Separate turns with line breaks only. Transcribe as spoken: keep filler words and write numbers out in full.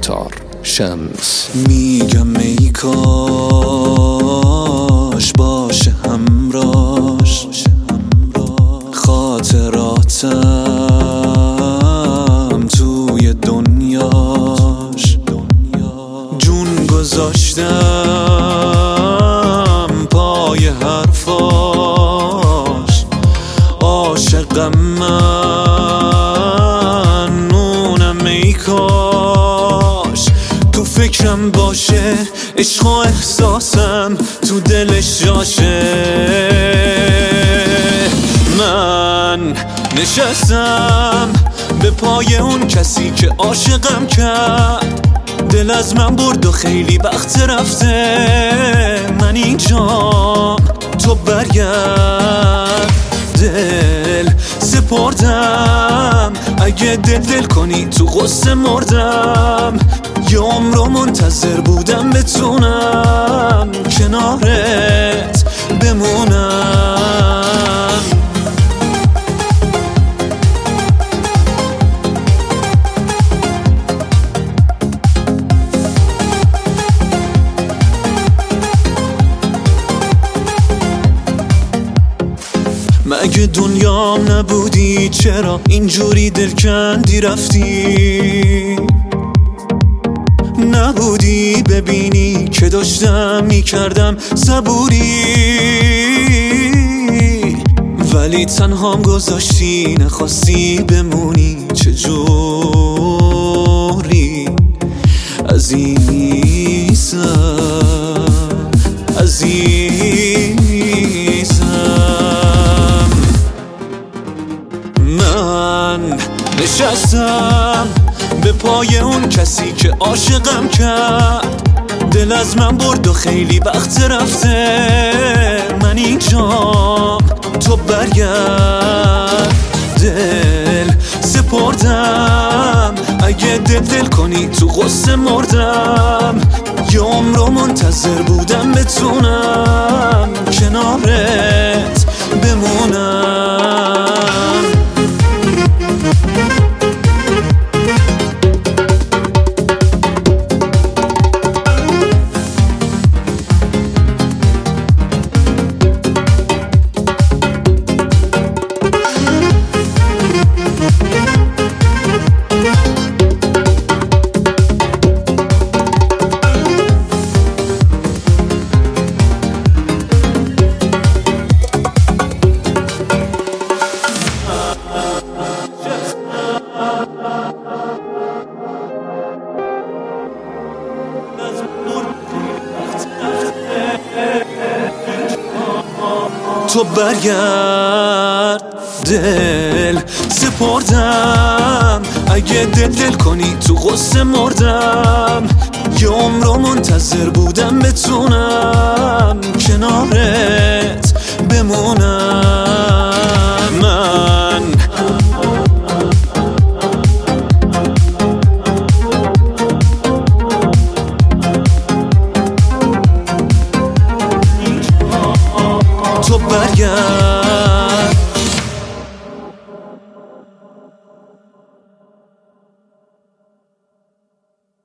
ستار شمس.
میگم ای کاش باشه همراش خاطراتم توی دنیاش. جون گذاشتم پای حرفاش، عاشقم من اونم ای کاش تو فکرم باشه، عشق و احساسم تو دلش جاشه. من نشستم به پای اون کسی که عاشقم کرد، دل از من برد و خیلی وقت رفته. من اینجام تو برگرد، دل سپردم اگه دل دل کنی تو غصه مردم. یه عمرو منتظر بودم بتونم کنارت بمونم. مگه دنیام نبودی؟ چرا اینجوری دلکندی رفتی؟ نبودی ببینی که داشتم میکردم صبوری، ولی تنهام گذاشتی نخواستی بمونی. چجوری عزیزم عزیزم؟ من نشستم به پای اون کسی که عاشقم کرد، دل از من برد و خیلی وقت رفته. من اینجام تو برگرد، دل سپردم اگه دل دل کنی تو غصه مردم. یه عمرو منتظر بودم بتونم کنارت بمونم. تو برگرد، دل سپردم اگه دل دل کنی تو غصه مردم. یه عمرو منتظر بودم بتونم کنارت بمونم.